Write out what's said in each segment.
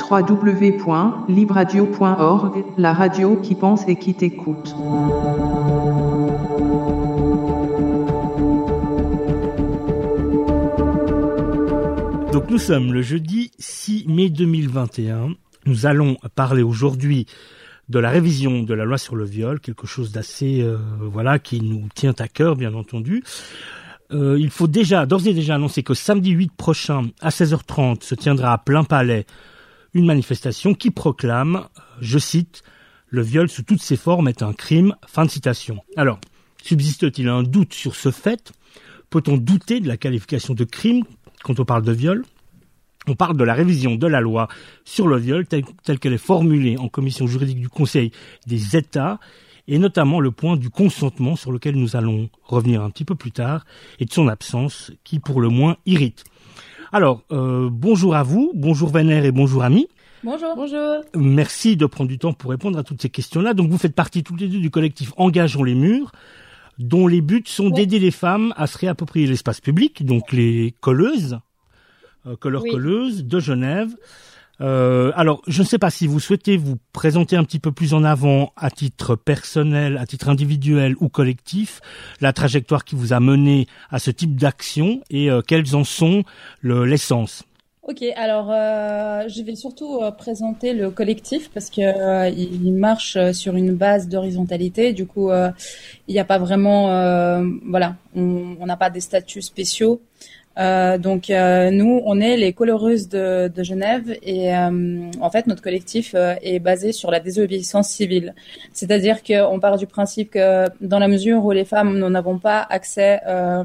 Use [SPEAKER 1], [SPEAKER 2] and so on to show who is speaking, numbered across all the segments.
[SPEAKER 1] www.libradio.org, la radio qui pense et qui t'écoute.
[SPEAKER 2] Donc nous sommes le jeudi 6 mai 2021. Nous allons parler aujourd'hui de la révision de la loi sur le viol, quelque chose d'assez qui nous tient à cœur, bien entendu. Il faut d'ores et déjà annoncer que samedi 8 prochain à 16h30 se tiendra à Plein Palais une manifestation qui proclame, je cite, le viol sous toutes ses formes est un crime. Fin de citation. Alors, subsiste-t-il un doute sur ce fait? Peut-on douter de la qualification de crime quand on parle de viol? On parle de la révision de la loi sur le viol telle qu'elle est formulée en commission juridique du Conseil des États, et notamment le point du consentement sur lequel nous allons revenir un petit peu plus tard, et de son absence qui pour le moins irrite. Alors, bonjour à vous, bonjour Vénère et bonjour Ami.
[SPEAKER 3] Bonjour. Bonjour.
[SPEAKER 2] Merci de prendre du temps pour répondre à toutes ces questions-là. Donc vous faites partie toutes les deux du collectif Engageons les murs, dont les buts sont d'aider les femmes à se réapproprier l'espace public, donc les colleuses, colleuses de Genève. Alors, je ne sais pas si vous souhaitez vous présenter un petit peu plus en avant à titre personnel, à titre individuel ou collectif, la trajectoire qui vous a mené à ce type d'action et quelles en sont l'essence.
[SPEAKER 3] Ok, alors je vais surtout présenter le collectif parce que il marche sur une base d'horizontalité. Du coup, il n'y a pas vraiment, on n'a pas des statuts spéciaux. Donc nous, on est les coloreuses de Genève et en fait notre collectif est basé sur la désobéissance civile. C'est-à-dire qu'on part du principe que dans la mesure où les femmes nous n'avons pas accès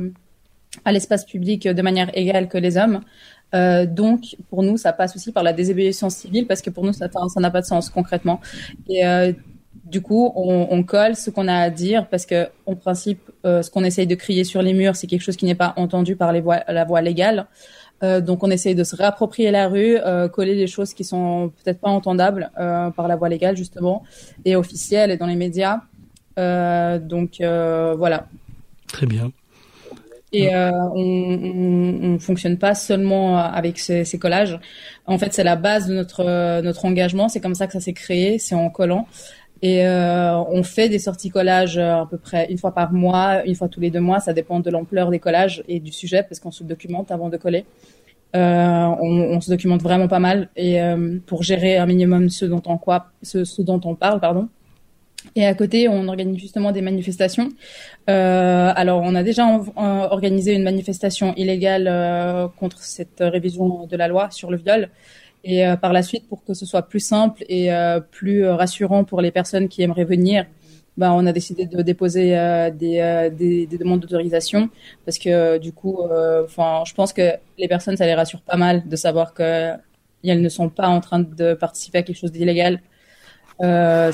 [SPEAKER 3] à l'espace public de manière égale que les hommes, donc pour nous ça passe aussi par la désobéissance civile parce que pour nous ça n'a pas de sens concrètement. Et du coup, on colle ce qu'on a à dire parce que, en principe, ce qu'on essaye de crier sur les murs, c'est quelque chose qui n'est pas entendu par la voie légale. Donc, on essaye de se réapproprier la rue, coller des choses qui sont peut-être pas entendables par la voie légale justement et officielle et dans les médias. Voilà.
[SPEAKER 2] Très bien.
[SPEAKER 3] Et on fonctionne pas seulement avec ces collages. En fait, c'est la base de notre engagement. C'est comme ça que ça s'est créé. C'est en collant. Et on fait des sorties collages à peu près une fois par mois, une fois tous les 2 mois. Ça dépend de l'ampleur des collages et du sujet parce qu'on se documente avant de coller. On se documente vraiment pas mal et pour gérer un minimum ce dont on parle, pardon. Et à côté, on organise justement des manifestations. Alors, on a déjà organisé une manifestation illégale contre cette révision de la loi sur le viol. Et par la suite, pour que ce soit plus simple et plus rassurant pour les personnes qui aimeraient venir, on a décidé de déposer des demandes d'autorisation parce que du coup, je pense que les personnes, ça les rassure pas mal de savoir qu'elles ne sont pas en train de participer à quelque chose d'illégal. Ouais.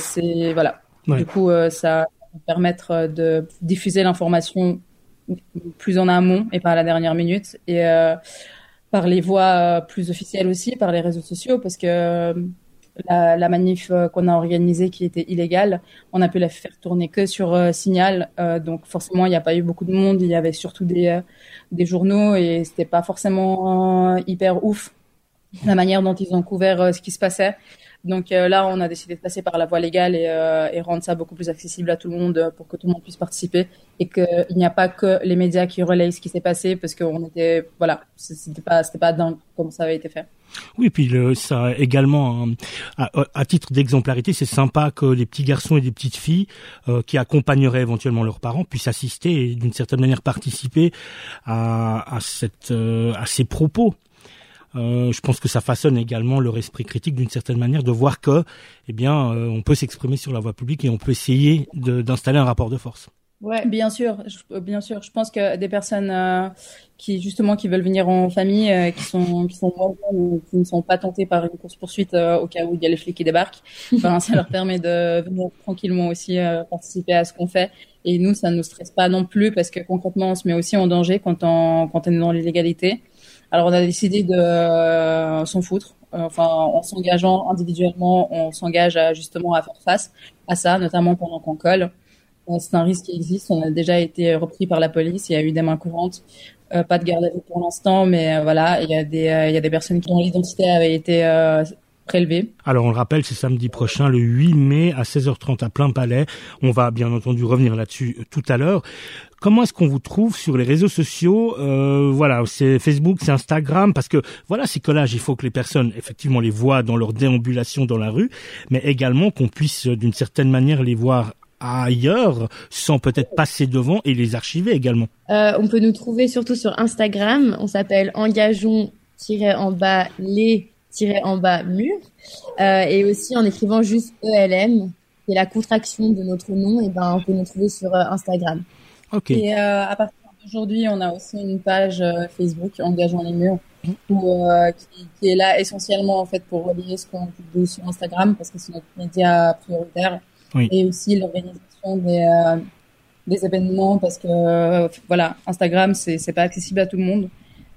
[SPEAKER 3] Du coup, ça va permettre de diffuser l'information plus en amont et pas à la dernière minute et par les voies plus officielles aussi, par les réseaux sociaux, parce que la manif qu'on a organisée qui était illégale, on a pu la faire tourner que sur Signal, donc forcément il n'y a pas eu beaucoup de monde, il y avait surtout des journaux et c'était pas forcément hyper ouf la manière dont ils ont couvert ce qui se passait. Donc là, on a décidé de passer par la voie légale et rendre ça beaucoup plus accessible à tout le monde pour que tout le monde puisse participer et qu'il n'y a pas que les médias qui relayent ce qui s'est passé parce qu'on était, c'était pas dingue comme ça avait été fait.
[SPEAKER 2] Oui, puis ça également, à titre d'exemplarité, c'est sympa que les petits garçons et des petites filles qui accompagneraient éventuellement leurs parents puissent assister et d'une certaine manière participer à ces propos. Je pense que ça façonne également leur esprit critique d'une certaine manière de voir que, on peut s'exprimer sur la voie publique et on peut essayer d'installer un rapport de force.
[SPEAKER 3] Ouais, bien sûr. Je pense que des personnes qui veulent venir en famille, qui sont moins ou qui ne sont pas tentées par une course-poursuite au cas où il y a les flics qui débarquent, ça leur permet de venir tranquillement aussi participer à ce qu'on fait. Et nous, ça ne nous stresse pas non plus parce que concrètement, on se met aussi en danger quand on est dans l'illégalité. Alors, on a décidé de s'en foutre. En s'engageant individuellement, on s'engage justement à faire face à ça, notamment pendant qu'on colle. C'est un risque qui existe. On a déjà été repris par la police. Il y a eu des mains courantes. Pas de garde à vue pour l'instant, mais voilà, il y a des personnes dont l'identité avait été prélevés.
[SPEAKER 2] Alors on le rappelle, c'est samedi prochain, le 8 mai à 16h30 à Plein Palais. On va bien entendu revenir là-dessus tout à l'heure. Comment est-ce qu'on vous trouve sur les réseaux sociaux? Voilà, c'est Facebook, c'est Instagram, parce que voilà, ces collages, il faut que les personnes effectivement les voient dans leur déambulation dans la rue, mais également qu'on puisse d'une certaine manière les voir ailleurs, sans peut-être passer devant et les archiver également.
[SPEAKER 4] On peut nous trouver surtout sur Instagram. On s'appelle engageons-les-murs. Et aussi en écrivant juste ELM, qui est la contraction de notre nom, et on peut nous trouver sur Instagram.
[SPEAKER 2] Ok.
[SPEAKER 3] Et à partir d'aujourd'hui, on a aussi une page Facebook, Engageons les murs, qui est là essentiellement en fait pour relier ce qu'on publie sur Instagram, parce que c'est notre média prioritaire.
[SPEAKER 2] Oui.
[SPEAKER 3] Et aussi l'organisation des événements, parce que voilà, Instagram c'est pas accessible à tout le monde.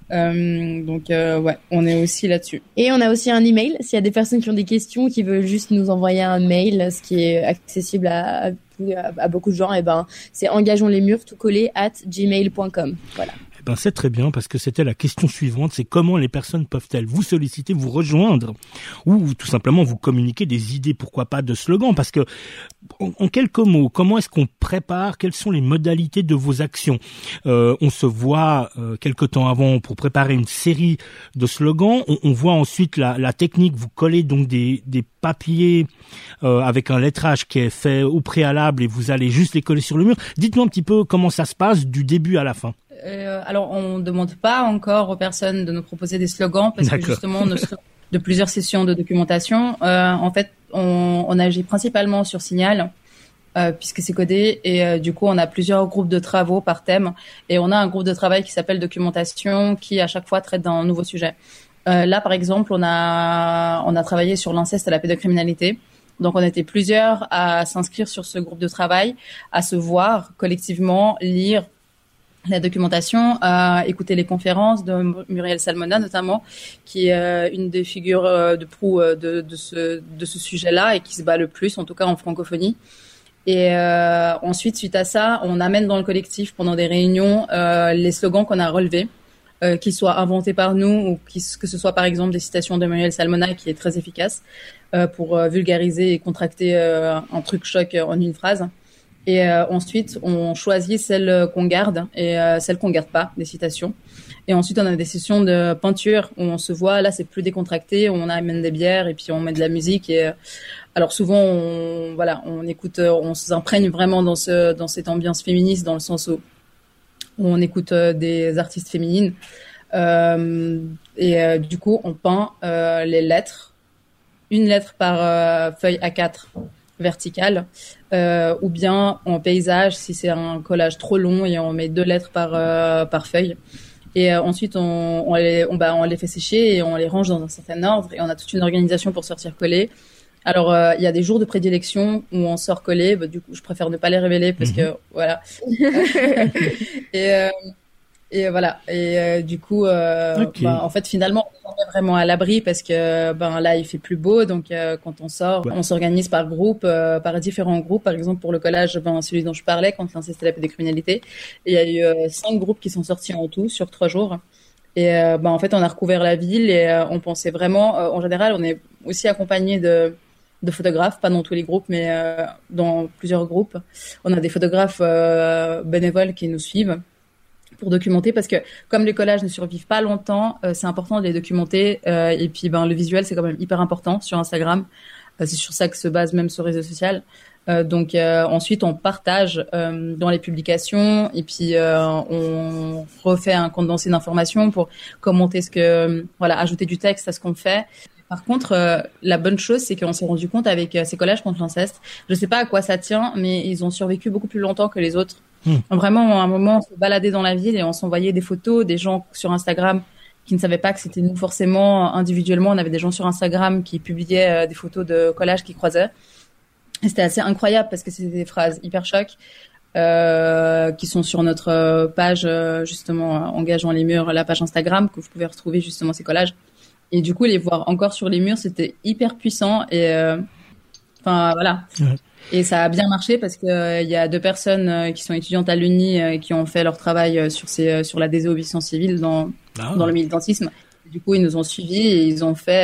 [SPEAKER 3] Donc ouais, on est aussi là-dessus.
[SPEAKER 4] Et on a aussi un email, s'il y a des personnes qui ont des questions, qui veulent juste nous envoyer un mail, ce qui est accessible à beaucoup de gens, c'est engageonslesmurs tout collé @gmail.com. Voilà.
[SPEAKER 2] C'est très bien, parce que c'était la question suivante, c'est comment les personnes peuvent-elles vous solliciter, vous rejoindre, ou tout simplement vous communiquer des idées, pourquoi pas de slogans, parce que en quelques mots, comment est-ce qu'on prépare, quelles sont les modalités de vos actions? On se voit quelque temps avant pour préparer une série de slogans, on voit ensuite la technique, vous collez donc des papiers avec un lettrage qui est fait au préalable et vous allez juste les coller sur le mur. Dites-nous un petit peu comment ça se passe du début à la fin.
[SPEAKER 3] Alors, on ne demande pas encore aux personnes de nous proposer des slogans, parce que justement, de plusieurs sessions de documentation, en fait, on agit principalement sur Signal, puisque c'est codé, et du coup, on a plusieurs groupes de travaux par thème, et on a un groupe de travail qui s'appelle documentation, qui à chaque fois traite d'un nouveau sujet. Là, par exemple, on a travaillé sur l'inceste et la pédocriminalité. Donc, on était plusieurs à s'inscrire sur ce groupe de travail, à se voir collectivement, lire la documentation, écouter les conférences de Muriel Salmona notamment, qui est une des figures de proue de ce sujet-là et qui se bat le plus, en tout cas en francophonie. Et ensuite, suite à ça, on amène dans le collectif pendant des réunions les slogans qu'on a relevés, qu'ils soient inventés par nous ou que ce soit par exemple des citations de Muriel Salmona, qui est très efficace pour vulgariser et contracter un truc choc en une phrase. Et ensuite, on choisit celles qu'on garde et celles qu'on garde pas, des citations. Et ensuite, on a des sessions de peinture où on se voit. Là, c'est plus décontracté. On amène des bières et puis on met de la musique. Et alors souvent, on écoute, on s'imprègne vraiment dans cette ambiance féministe, dans le sens où on écoute des artistes féminines. Et du coup, on peint les lettres, une lettre par feuille A4 verticale, ou bien en paysage si c'est un collage trop long, et on met 2 lettres par feuille. Et ensuite on les fait sécher et on les range dans un certain ordre, et on a toute une organisation pour sortir coller. Alors il y a des jours de prédilection où on sort coller, du coup je préfère ne pas les révéler parce que voilà. Et voilà. Et du coup, en fait, finalement, on est vraiment à l'abri parce que là, il fait plus beau. Donc, quand on sort, on s'organise par groupe, par différents groupes. Par exemple, pour le collage, celui dont je parlais, contre l'inceste et la pédocriminalité, il y a eu 5 groupes qui sont sortis en tout sur 3 jours. Et en fait, on a recouvert la ville et on pensait vraiment. En général, on est aussi accompagné de photographes, pas dans tous les groupes, mais dans plusieurs groupes. On a des photographes bénévoles qui nous suivent pour documenter, parce que comme les collages ne survivent pas longtemps, c'est important de les documenter, et puis le visuel, c'est quand même hyper important sur Instagram. C'est sur ça que se base même ce réseau social. Donc ensuite on partage dans les publications, et puis on refait un condensé d'informations pour commenter ajouter du texte à ce qu'on fait. Par contre, la bonne chose, c'est qu'on s'est rendu compte avec ces collages contre l'inceste, je sais pas à quoi ça tient, mais ils ont survécu beaucoup plus longtemps que les autres. Vraiment, à un moment, on se baladait dans la ville et on s'envoyait des photos, des gens sur Instagram qui ne savaient pas que c'était nous forcément individuellement. On avait des gens sur Instagram qui publiaient des photos de collages qui croisaient. Et c'était assez incroyable parce que c'était des phrases hyper chocs qui sont sur notre page, justement, Engageons les murs, la page Instagram, que vous pouvez retrouver justement ces collages. Et du coup, les voir encore sur les murs, c'était hyper puissant. Et voilà. Ouais. Et ça a bien marché parce que il y a 2 personnes qui sont étudiantes à l'Uni qui ont fait leur travail sur la désobéissance civile dans le militantisme. Du coup, ils nous ont suivis et ils ont fait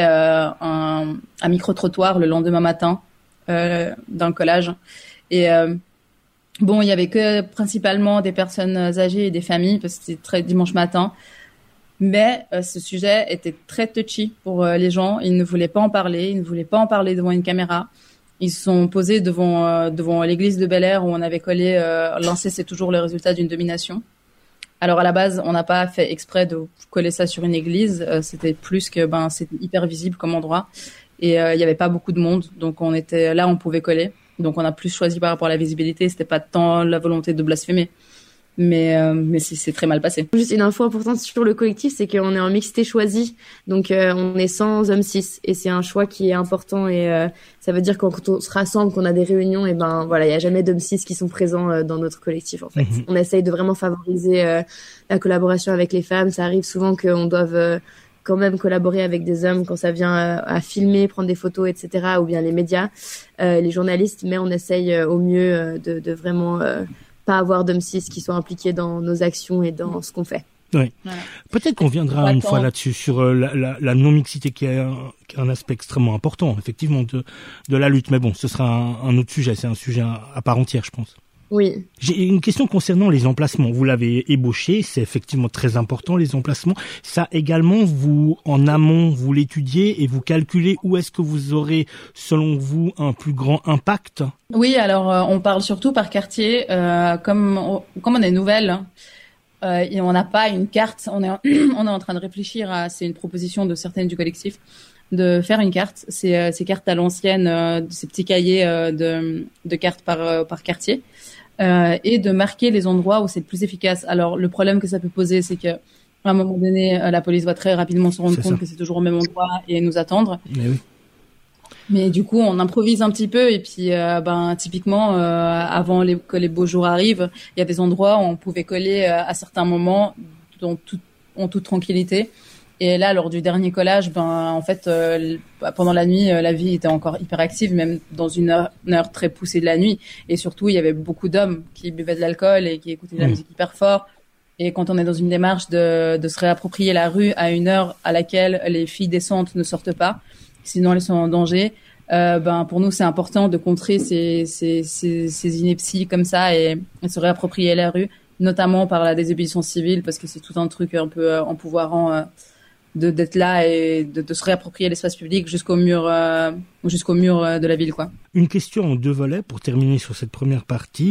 [SPEAKER 3] un micro-trottoir le lendemain matin dans le collage. Et bon, il y avait que principalement des personnes âgées et des familles parce que c'était très dimanche matin. Mais ce sujet était très touchy pour les gens. Ils ne voulaient pas en parler. Ils ne voulaient pas en parler devant une caméra. Ils se sont posés devant l'église de Bel-Air où on avait collé lancer c'est toujours le résultat d'une domination. Alors à la base, on n'a pas fait exprès de coller ça sur une église. C'était plus que c'était hyper visible comme endroit et il y avait pas beaucoup de monde, donc on était là, on pouvait coller. Donc on a plus choisi par rapport à la visibilité. C'était pas tant la volonté de blasphémer. Mais c'est très mal passé.
[SPEAKER 4] Juste une info importante sur le collectif, c'est qu'on est en mixité choisie, donc on est sans hommes cis et c'est un choix qui est important et ça veut dire que quand on se rassemble, qu'on a des réunions, et voilà, il y a jamais d'hommes cis qui sont présents dans notre collectif en fait. On essaye de vraiment favoriser la collaboration avec les femmes. Ça arrive souvent qu'on doive quand même collaborer avec des hommes quand ça vient à filmer, prendre des photos, etc. ou bien les médias, les journalistes, mais on essaye au mieux de vraiment pas avoir d'hommes cis qui soient impliqués dans nos actions et dans ce qu'on fait.
[SPEAKER 2] Oui. Voilà. Peut-être qu'on viendra une fois là-dessus sur la non-mixité qui est un aspect extrêmement important, effectivement, de la lutte. Mais bon, ce sera un autre sujet. C'est un sujet à part entière, je pense.
[SPEAKER 4] Oui.
[SPEAKER 2] J'ai une question concernant les emplacements. Vous l'avez ébauché, c'est effectivement très important, les emplacements. Ça également, vous, en amont, vous l'étudiez et vous calculez où est-ce que vous aurez, selon vous, un plus grand impact?
[SPEAKER 3] Oui, alors on parle surtout par quartier. Comme on est nouvelle, et on n'a pas une carte. On est en train de réfléchir c'est une proposition de certaines du collectif de faire une carte. Ces cartes à l'ancienne, ces petits cahiers de cartes par quartier. Et de marquer les endroits où c'est le plus efficace. Alors, le problème que ça peut poser, c'est que à un moment donné, la police va très rapidement se rendre compte que c'est toujours au même endroit et nous attendre.
[SPEAKER 2] Mais oui.
[SPEAKER 3] Mais du coup, on improvise un petit peu et puis, typiquement, avant que les beaux jours arrivent, il y a des endroits où on pouvait coller à certains moments en toute tranquillité. Et là, lors du dernier collage, en fait, pendant la nuit, la vie était encore hyper active, même dans une heure très poussée de la nuit. Et surtout, il y avait beaucoup d'hommes qui buvaient de l'alcool et qui écoutaient de la musique hyper fort. Et quand on est dans une démarche de se réapproprier la rue à une heure à laquelle les filles décentes ne sortent pas, sinon elles sont en danger, pour nous, c'est important de contrer ces inepties comme ça et se réapproprier la rue, notamment par la désobéissance civile, parce que c'est tout un truc un peu empouvoirant d'être là et de se réapproprier l'espace public jusqu'au mur de la ville, quoi.
[SPEAKER 2] Une question en 2 volets pour terminer sur cette première partie.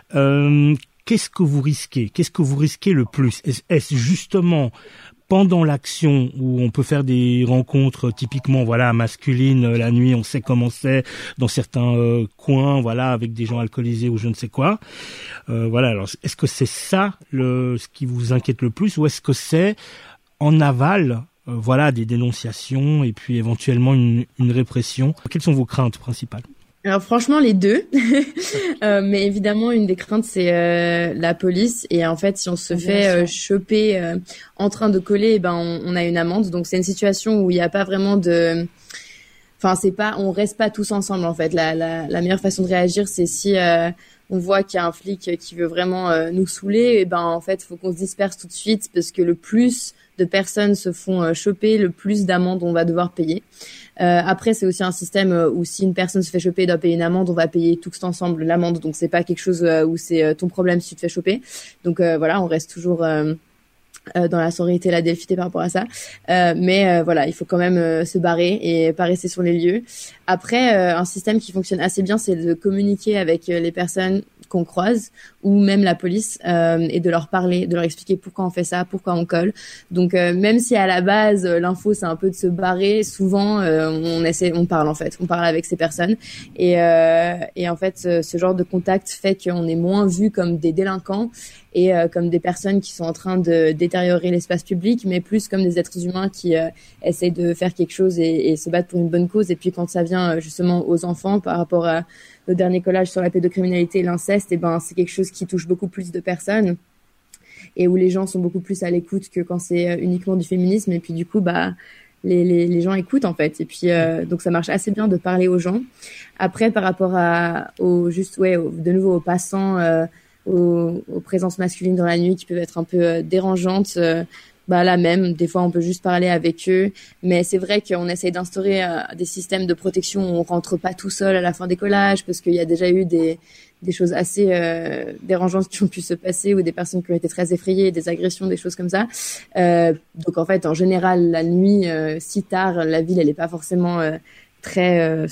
[SPEAKER 2] Qu'est-ce que vous risquez? Qu'est-ce que vous risquez le plus? Est-ce justement pendant l'action où on peut faire des rencontres typiquement masculines la nuit, on sait comment c'est dans certains coins, avec des gens alcoolisés ou je ne sais quoi. Alors est-ce que c'est ça ce qui vous inquiète le plus, ou est-ce que c'est en aval, des dénonciations et puis éventuellement une répression? Quelles sont vos craintes principales?
[SPEAKER 4] Alors franchement, les deux. Mais évidemment, une des craintes, c'est la police. Et en fait, si on se fait choper en train de coller, on a une amende. Donc c'est une situation où il n'y a pas vraiment de... Enfin, on reste pas tous ensemble, en fait. La meilleure façon de réagir, c'est si on voit qu'il y a un flic qui veut vraiment nous saouler, en fait, faut qu'on se disperse tout de suite, parce que le plus de personnes se font choper, le plus d'amendes on va devoir payer. Après, c'est aussi un système où si une personne se fait choper et doit payer une amende, on va payer tous ensemble l'amende. Donc, c'est pas quelque chose où c'est ton problème si tu te fais choper. Donc, on reste toujours dans la sororité et la défité par rapport à ça. Mais il faut quand même se barrer et pas rester sur les lieux. Après, un système qui fonctionne assez bien, c'est de communiquer avec les personnes qu'on croise, ou même la police, et de leur parler, de leur expliquer pourquoi on fait ça, pourquoi on colle. Donc même si à la base l'info c'est un peu de se barrer, souvent on parle avec ces personnes, et en fait ce genre de contact fait qu'on est moins vu comme des délinquants et comme des personnes qui sont en train de détériorer l'espace public, mais plus comme des êtres humains qui essayent de faire quelque chose et se battre pour une bonne cause. Et puis quand ça vient justement aux enfants, par rapport à le dernier collage sur la pédocriminalité et l'inceste, c'est quelque chose qui touche beaucoup plus de personnes et où les gens sont beaucoup plus à l'écoute que quand c'est uniquement du féminisme. Et puis du coup, les gens écoutent en fait. Et puis donc ça marche assez bien de parler aux gens. Après, par rapport de nouveau aux passants, aux présences masculines dans la nuit qui peuvent être un peu dérangeantes. la même. Des fois, on peut juste parler avec eux. Mais c'est vrai qu'on essaye d'instaurer des systèmes de protection où on rentre pas tout seul à la fin des collages, parce qu'il y a déjà eu des choses assez dérangeantes qui ont pu se passer, ou des personnes qui ont été très effrayées, des agressions, des choses comme ça. Donc en fait, en général, la nuit, si tard, la ville, elle est pas forcément très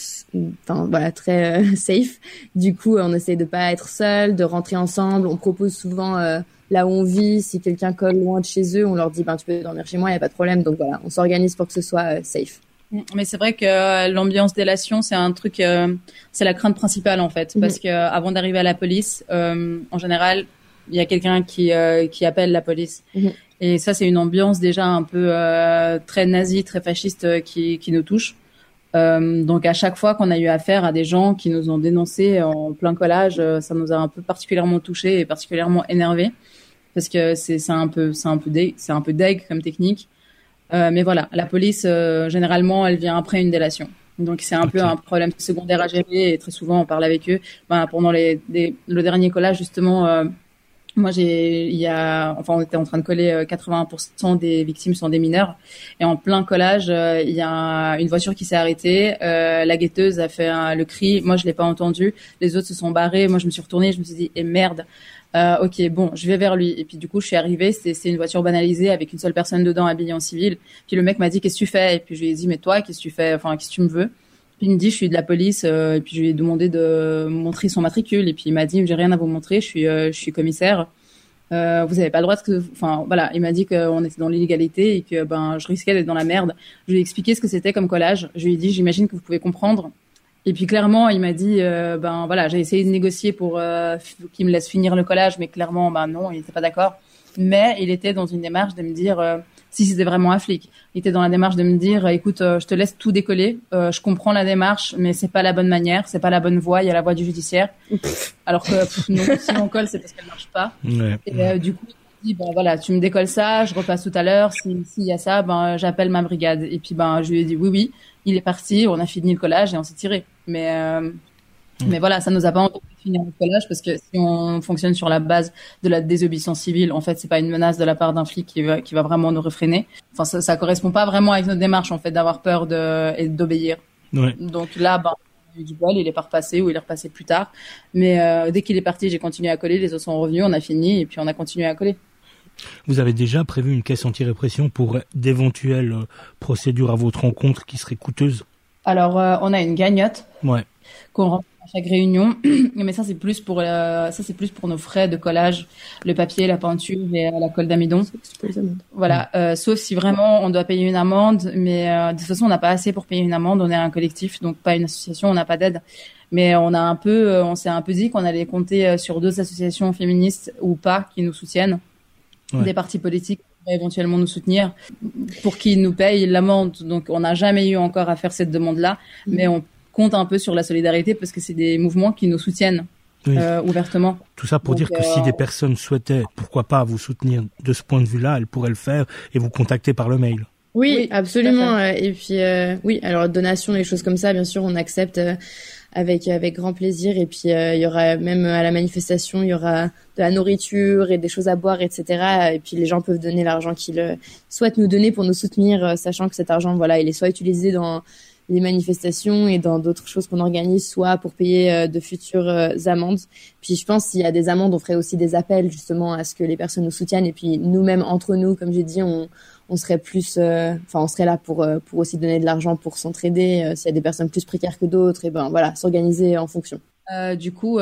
[SPEAKER 4] safe. Du coup, on essaie de pas être seul, de rentrer ensemble. On propose souvent là où on vit, si quelqu'un colle loin de chez eux, on leur dit tu peux dormir chez moi, il y a pas de problème. Donc voilà, on s'organise pour que ce soit safe.
[SPEAKER 3] Mais c'est vrai que l'ambiance délation, c'est un truc, c'est la crainte principale en fait, parce que avant d'arriver à la police, en général, il y a quelqu'un qui appelle la police. Et ça, c'est une ambiance déjà un peu très nazie, très fasciste qui nous touche. Donc à chaque fois qu'on a eu affaire à des gens qui nous ont dénoncés en plein collage, ça nous a un peu particulièrement touchés et particulièrement énervés, parce que c'est un peu deg comme technique. Mais voilà, la police généralement elle vient après une délation. Donc c'est un peu un problème secondaire à gérer, et très souvent on parle avec eux. Pendant le dernier collage justement, moi on était en train de coller 80% des victimes sont des mineurs, et en plein collage il y a une voiture qui s'est arrêtée, la guetteuse a fait le cri, moi je l'ai pas entendu, les autres se sont barrés, moi je me suis retournée, je me suis dit merde. Ok, bon, je vais vers lui. Et puis du coup, je suis arrivée, c'est une voiture banalisée avec une seule personne dedans habillée en civil. Puis le mec m'a dit qu'est-ce que tu fais? Et puis je lui ai dit mais toi, qu'est-ce que tu fais? Enfin, qu'est-ce que tu me veux? Puis il me dit je suis de la police. Et puis je lui ai demandé de montrer son matricule. Et puis il m'a dit j'ai rien à vous montrer, je suis commissaire. Vous avez pas le droit voilà, il m'a dit qu'on était dans l'illégalité et que je risquais d'être dans la merde. Je lui ai expliqué ce que c'était comme collage. Je lui ai dit j'imagine que vous pouvez comprendre. Et puis clairement, il m'a dit, j'ai essayé de négocier pour qu'il me laisse finir le collage, mais clairement, non, il n'était pas d'accord. Mais il était dans une démarche de me dire, si c'était vraiment un flic, il était dans la démarche de me dire, écoute, je te laisse tout décoller, je comprends la démarche, mais c'est pas la bonne manière, c'est pas la bonne voie, il y a la voie du judiciaire. Alors que non, si on colle, c'est parce qu'elle marche pas. Ouais. Et du coup, il m'a dit, tu me décolles ça, je repasse tout à l'heure, s'il y a ça, j'appelle ma brigade. Et puis je lui ai dit oui. Il est parti, on a fini le collage et on s'est tiré. Mais voilà, ça nous a pas empêché de finir le collage, parce que si on fonctionne sur la base de la désobéissance civile, en fait, c'est pas une menace de la part d'un flic qui va vraiment nous réfréner. Enfin, ça correspond pas vraiment avec notre démarche, en fait, d'avoir peur et d'obéir. Ouais. Donc là, il a eu du bol, il est pas repassé, ou il est repassé plus tard. Mais dès qu'il est parti, j'ai continué à coller, les autres sont revenus, on a fini et puis on a continué à coller.
[SPEAKER 2] Vous avez déjà prévu une caisse anti-répression pour d'éventuelles procédures à votre encontre qui seraient coûteuses?
[SPEAKER 3] Alors, on a une cagnotte qu'on remplit à chaque réunion, mais ça c'est plus pour nos frais de collage, le papier, la peinture et la colle d'amidon. Voilà, sauf si vraiment on doit payer une amende, mais de toute façon on n'a pas assez pour payer une amende. On est un collectif, donc pas une association, on n'a pas d'aide. Mais on s'est un peu dit qu'on allait compter sur d'autres associations féministes ou pas qui nous soutiennent. Des partis politiques qui pourraient éventuellement nous soutenir pour qu'ils nous payent l'amende. Donc on n'a jamais eu encore à faire cette demande-là, mais on compte un peu sur la solidarité, parce que c'est des mouvements qui nous soutiennent ouvertement.
[SPEAKER 2] Tout ça pour dire que si des personnes souhaitaient, pourquoi pas, vous soutenir de ce point de vue-là, elles pourraient le faire et vous contacter par le mail.
[SPEAKER 4] Oui, absolument. Et puis alors donations et choses comme ça, bien sûr, on accepte avec grand plaisir. Et puis il y aura même à la manifestation, il y aura de la nourriture et des choses à boire, etc. Et puis les gens peuvent donner l'argent qu'ils souhaitent nous donner pour nous soutenir, sachant que cet argent, il est soit utilisé dans les manifestations et dans d'autres choses qu'on organise, soit pour payer de futures amendes. Puis je pense s'il y a des amendes, on ferait aussi des appels justement à ce que les personnes nous soutiennent. Et puis nous-mêmes entre nous, comme j'ai dit, on serait plus, on serait là pour aussi donner de l'argent pour s'entraider. S'il y a des personnes plus précaires que d'autres, et s'organiser en fonction.
[SPEAKER 3] Du coup, on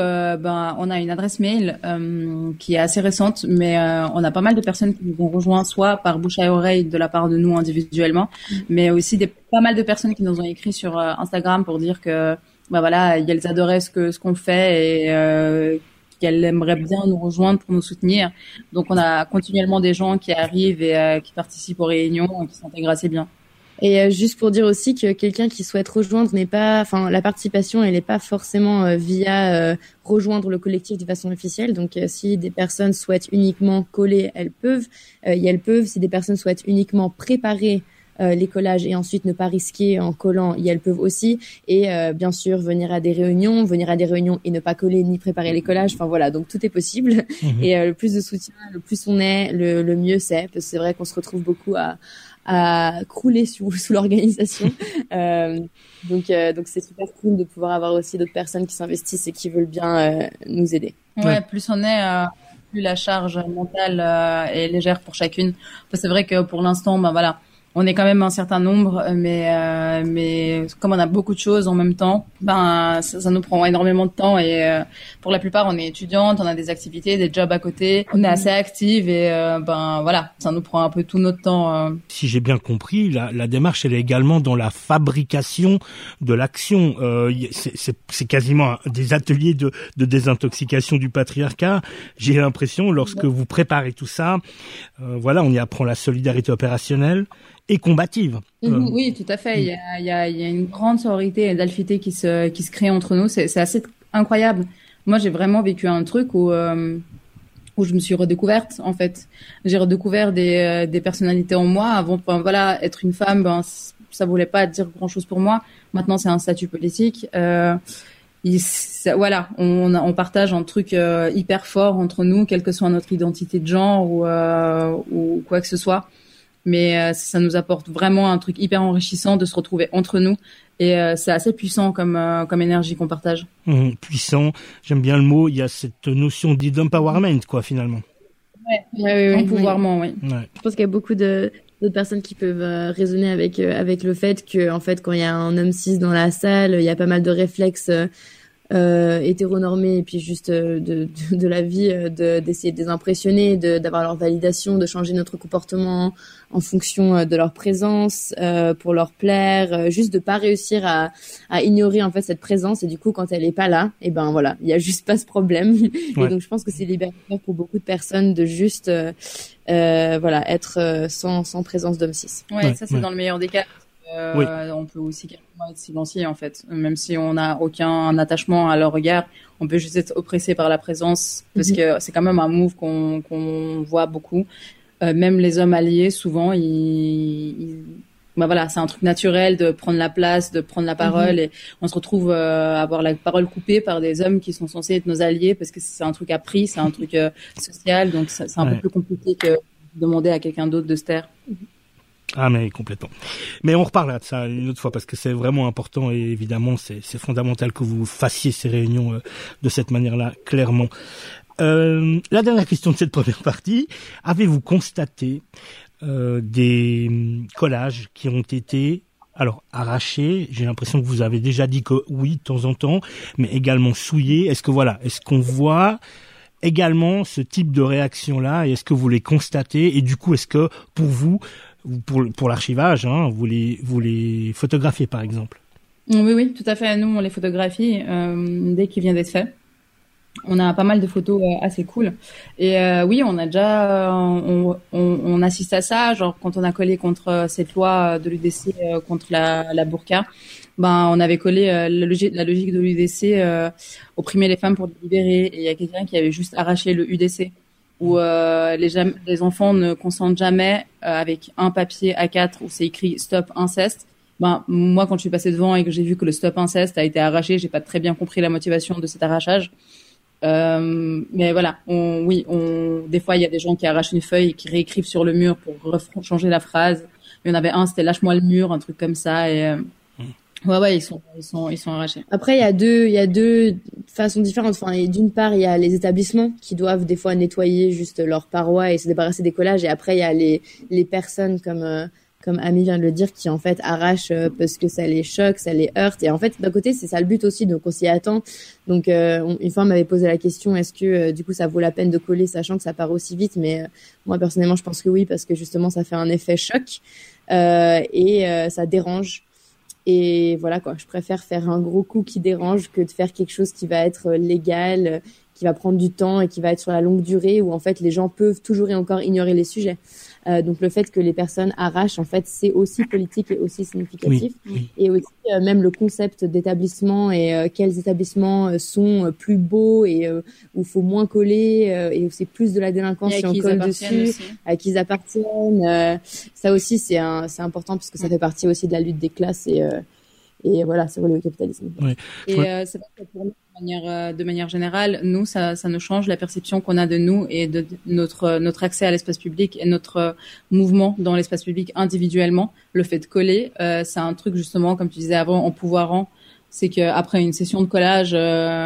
[SPEAKER 3] a une adresse mail qui est assez récente, mais on a pas mal de personnes qui nous ont rejoints, soit par bouche à oreille de la part de nous individuellement, mais aussi pas mal de personnes qui nous ont écrit sur Instagram pour dire que elles adoraient ce qu'on fait et qu'elles aimeraient bien nous rejoindre pour nous soutenir. Donc on a continuellement des gens qui arrivent et qui participent aux réunions et qui s'intègrent assez bien.
[SPEAKER 4] Et juste pour dire aussi que quelqu'un qui souhaite rejoindre la participation, elle n'est pas forcément via rejoindre le collectif de façon officielle. Donc si des personnes souhaitent uniquement coller, elles peuvent. Si des personnes souhaitent uniquement préparer les collages et ensuite ne pas risquer en collant, elles peuvent aussi. Et bien sûr, venir à des réunions et ne pas coller ni préparer les collages. Enfin voilà, donc tout est possible. Et le plus de soutien, le plus on est, le mieux c'est. Parce que c'est vrai qu'on se retrouve beaucoup à crouler sous l'organisation. Donc c'est super cool de pouvoir avoir aussi d'autres personnes qui s'investissent et qui veulent bien nous aider.
[SPEAKER 3] Ouais, plus on est, plus la charge mentale est légère pour chacune. Parce que c'est vrai que pour l'instant, voilà, on est quand même un certain nombre, mais comme on a beaucoup de choses en même temps, ça nous prend énormément de temps. Et pour la plupart, on est étudiante, on a des activités, des jobs à côté, on est assez active et voilà, ça nous prend un peu tout notre temps.
[SPEAKER 2] Si j'ai bien compris, la démarche elle est également dans la fabrication de l'action. C'est quasiment des ateliers de désintoxication du patriarcat. J'ai l'impression, lorsque vous préparez tout ça, voilà, on y apprend la solidarité opérationnelle et combative.
[SPEAKER 3] Oui, tout à fait. Il y a une grande sororité et d'alphité qui se crée entre nous. C'est assez incroyable. Moi, j'ai vraiment vécu un truc où je me suis redécouverte, en fait. J'ai redécouvert des personnalités en moi. Avant, voilà, être une femme, ça voulait pas dire grand chose pour moi. Maintenant, c'est un statut politique. Voilà, on partage un truc hyper fort entre nous, quelle que soit notre identité de genre ou quoi que ce soit. Mais ça nous apporte vraiment un truc hyper enrichissant de se retrouver entre nous et c'est assez puissant comme énergie qu'on partage.
[SPEAKER 2] Puissant, j'aime bien le mot. Il y a cette notion d'empowerment quoi finalement.
[SPEAKER 3] Ouais, empouvoirment, oui.
[SPEAKER 2] Ouais.
[SPEAKER 4] Je pense qu'il y a beaucoup d'autres personnes qui peuvent raisonner avec le fait que en fait quand il y a un homme cis dans la salle, il y a pas mal de réflexes hétéronormés et puis juste de la vie d'essayer de les impressionner, d'avoir leur validation, de changer notre comportement en fonction de leur présence pour leur plaire, juste de pas réussir à ignorer en fait cette présence et du coup quand elle est pas là, et ben voilà, il y a juste pas ce problème. Ouais. Et donc je pense que c'est libérateur pour beaucoup de personnes de juste voilà, être sans présence d'homme cis.
[SPEAKER 3] Ouais, ça c'est dans le meilleur des cas. Oui. On peut aussi carrément être silencieux en fait, même si on n'a aucun attachement à leur regard, on peut juste être oppressé par la présence parce que c'est quand même un move qu'on voit beaucoup. Même les hommes alliés, souvent, voilà, c'est un truc naturel de prendre la place, de prendre la parole et on se retrouve à avoir la parole coupée par des hommes qui sont censés être nos alliés parce que c'est un truc appris, c'est un truc social, donc c'est un peu plus compliqué que de demander à quelqu'un d'autre de se taire.
[SPEAKER 2] Ah mais complètement. Mais on reparlera de ça une autre fois parce que c'est vraiment important et évidemment c'est fondamental que vous fassiez ces réunions de cette manière-là, clairement. La dernière question de cette première partie, avez-vous constaté des collages qui ont été arrachés? J'ai l'impression que vous avez déjà dit que oui de temps en temps, mais également souillés. Est-ce qu'on voit également ce type de réaction-là et est-ce que vous les constatez et du coup est-ce que pour vous pour l'archivage, vous les photographiez par exemple?
[SPEAKER 3] Oui, tout à fait. Nous, on les photographie dès qu'il vient d'être fait. On a pas mal de photos assez cool. Et oui, on a déjà, on assiste à ça. Genre quand on a collé contre cette loi de l'UDC contre la burqa, on avait collé la logique de l'UDC, opprimer les femmes pour les libérer. Et il y a quelqu'un qui avait juste arraché le UDC. Où les enfants ne consentent jamais avec un papier A4 où c'est écrit stop inceste. Moi quand je suis passée devant et que j'ai vu que le stop inceste a été arraché, j'ai pas très bien compris la motivation de cet arrachage. Mais voilà, des fois il y a des gens qui arrachent une feuille et qui réécrivent sur le mur pour changer la phrase. Il y en avait un, c'était lâche-moi le mur, un truc comme ça et ouais, ils sont arrachés.
[SPEAKER 4] Après, il y a deux façons différentes. Enfin, d'une part, il y a les établissements qui doivent des fois nettoyer juste leurs parois et se débarrasser des collages. Et après, il y a les personnes comme Ami vient de le dire, qui en fait arrachent parce que ça les choque, ça les heurte. Et en fait, d'un côté, c'est ça le but aussi, donc on s'y attend. Donc, une fois, on m'avait posé la question, est-ce que du coup, ça vaut la peine de coller, sachant que ça part aussi vite? Mais moi, personnellement, je pense que oui, parce que justement, ça fait un effet choc et ça dérange. Et voilà quoi, je préfère faire un gros coup qui dérange que de faire quelque chose qui va être légal, qui va prendre du temps et qui va être sur la longue durée, où en fait les gens peuvent toujours et encore ignorer les sujets. Donc le fait que les personnes arrachent, en fait, c'est aussi politique et aussi significatif.
[SPEAKER 2] Oui.
[SPEAKER 4] Et aussi même le concept d'établissement et quels établissements sont plus beaux et où il faut moins coller et où c'est plus de la délinquance si on colle dessus, à qui ils appartiennent. Ça aussi c'est important parce que ça fait partie aussi de la lutte des classes et voilà, c'est relié au capitalisme.
[SPEAKER 2] Ouais.
[SPEAKER 3] Et c'est vrai que pour nous, de manière générale, nous, ça nous change la perception qu'on a de nous et de notre accès à l'espace public et notre mouvement dans l'espace public individuellement. Le fait de coller, c'est un truc justement, comme tu disais avant, empouvoirant. C'est que après une session de collage,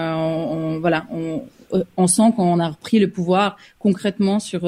[SPEAKER 3] on sent qu'on a repris le pouvoir concrètement sur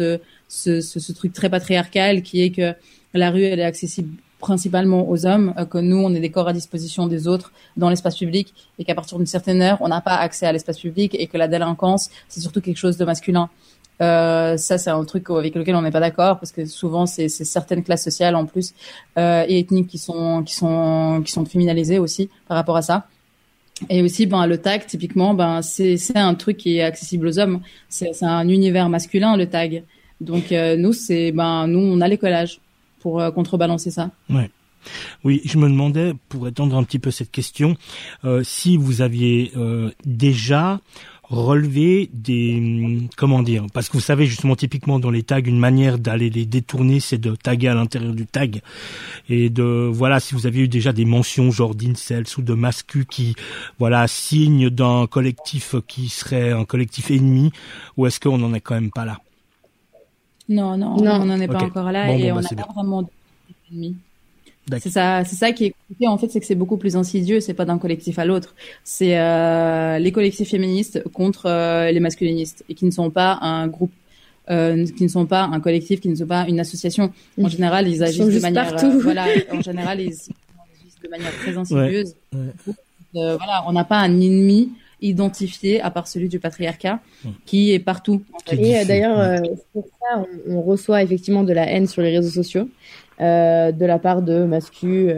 [SPEAKER 3] ce truc très patriarcal qui est que la rue elle est accessible principalement aux hommes, que nous on est des corps à disposition des autres dans l'espace public et qu'à partir d'une certaine heure on n'a pas accès à l'espace public et que la délinquance c'est surtout quelque chose de masculin. Ça c'est un truc avec lequel on n'est pas d'accord parce que souvent c'est certaines classes sociales en plus et ethniques qui sont féminalisées aussi par rapport à ça. Et aussi le tag typiquement c'est un truc qui est accessible aux hommes, c'est un univers masculin le tag. Donc nous on a les collages pour contrebalancer ça.
[SPEAKER 2] Ouais. Oui, je me demandais, pour étendre un petit peu cette question, si vous aviez déjà relevé parce que vous savez justement typiquement dans les tags, une manière d'aller les détourner, c'est de taguer à l'intérieur du tag et si vous aviez eu déjà des mentions genre d'incels ou de mascus qui signent d'un collectif qui serait un collectif ennemi, ou est-ce qu'on n'en est quand même pas là?
[SPEAKER 3] Non, on n'en est pas encore là et on n'a pas vraiment d'ennemis. C'est ça qui est compliqué en fait, c'est que c'est beaucoup plus insidieux, c'est pas d'un collectif à l'autre. C'est les collectifs féministes contre les masculinistes et qui ne sont pas un groupe, qui ne sont pas un collectif, qui ne sont pas une association. En général, ils agissent de manière en général, ils agissent de manière très insidieuse. Ouais. On n'a pas un ennemi identifié à part celui du patriarcat qui est partout.
[SPEAKER 4] Et d'ailleurs pour ça on reçoit effectivement de la haine sur les réseaux sociaux de la part de mascus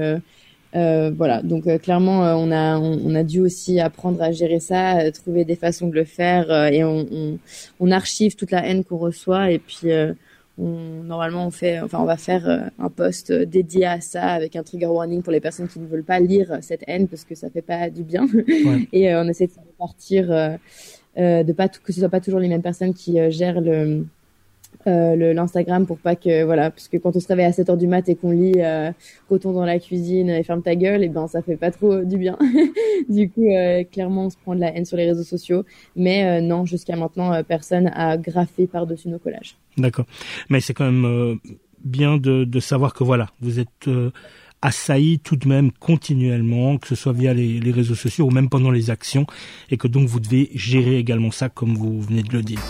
[SPEAKER 4] donc clairement on a dû aussi apprendre à gérer ça, trouver des façons de le faire et on archive toute la haine qu'on reçoit et puis on va faire un post dédié à ça avec un trigger warning pour les personnes qui ne veulent pas lire cette haine parce que ça fait pas du bien. Ouais. Et on essaie de partir que ce soit pas toujours les mêmes personnes qui gèrent l'Instagram pour pas que parce que quand on se réveille à 7h du mat et qu'on lit retourne dans la cuisine et ferme ta gueule, et ça fait pas trop du bien. Du coup clairement on se prend de la haine sur les réseaux sociaux, mais non, jusqu'à maintenant personne a graffé par-dessus nos collages.
[SPEAKER 2] D'accord. Mais c'est quand même bien de savoir que vous êtes assaillis tout de même continuellement, que ce soit via les réseaux sociaux ou même pendant les actions, et que donc vous devez gérer également ça comme vous venez de le dire.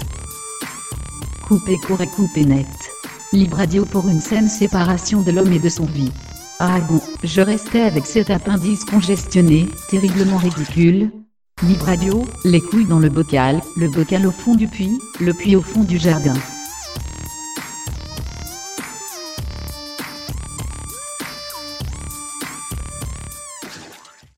[SPEAKER 5] Coupé court et coupé net. Libre Radio pour une saine séparation de l'homme et de son vie. Ah bon, je restais avec cet appendice congestionné, terriblement ridicule. Libre Radio, les couilles dans le bocal au fond du puits, le puits au fond du jardin.